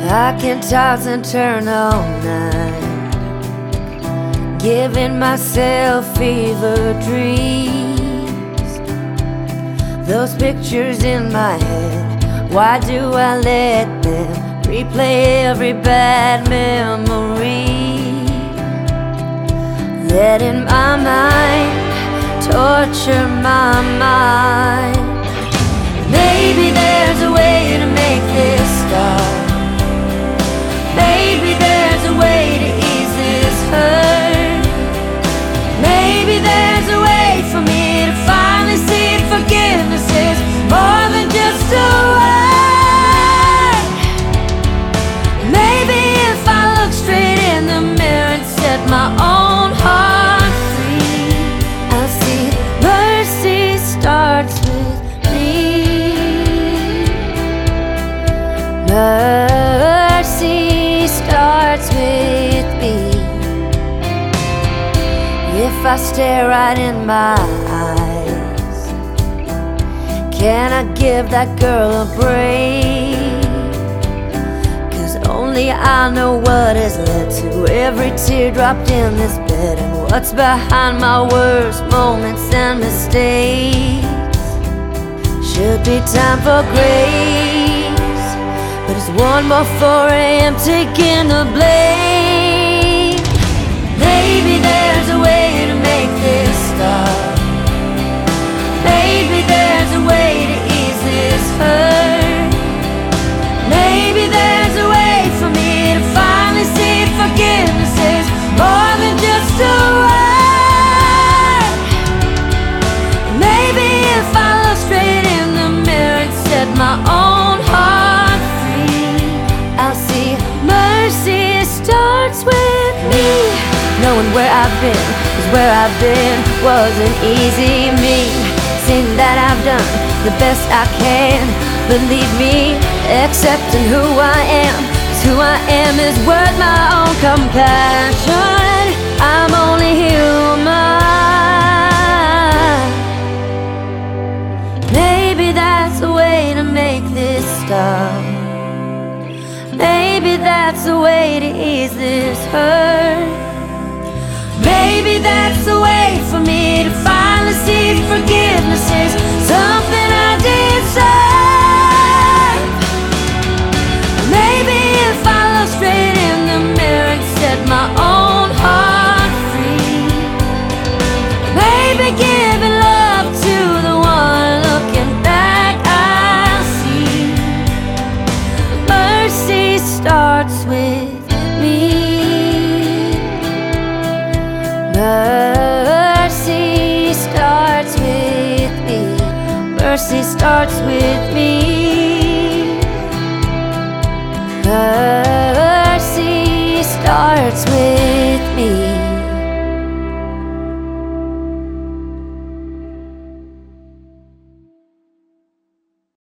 I can toss and turn all night, giving myself fever dreams. Those pictures in my head, why do I let them replay every bad memory? Letting my mind torture my mind. Maybe there's a way to make this stop. Maybe there's a way to ease this hurt. Maybe there's a way for me to finally see that forgiveness is more than just a word. Maybe if I look straight in the mirror and set my own heart free, I'll see mercy starts with me. Mercy starts with me. If I stare right in my eyes, can I give that girl a break? 'Cause only I know what has led to every tear dropped in this bed, and what's behind my worst moments and mistakes. Should be time for grace, but it's one more 4 a.m. taking the blame. Maybe there's a way to make this stop. Maybe there's a way to ease this hurt. Maybe there's a way for me to finally see that forgiveness is more than just a word. Maybe if I look straight in the mirror and set my own heart free, I'll see mercy starts with me. Knowing where I've been, 'cause where I've been wasn't easy. Me saying that I've done the best I can. Believe me, accepting who I am, 'cause who I am is worth my own compassion. I'm only human. Maybe that's a way to make this stop. Maybe that's a way to ease this hurt. Maybe that's a way for me to finally see that forgiveness is something I deserve. Maybe if I look straight in the mirror and set my own heart free, maybe giving love to the one looking back, I'll see mercy starts with me. Mercy starts with me. Mercy starts with me. Mercy starts with me.